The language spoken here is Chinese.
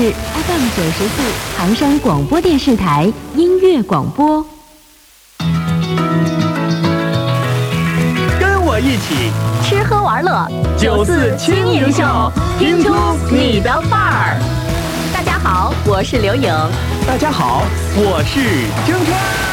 FM94唐山广播电视台音乐广播。 跟我一起吃喝玩乐 ，94轻盈秀，听出你的范儿。 大家好，我是刘颖。 大家好，我是征川。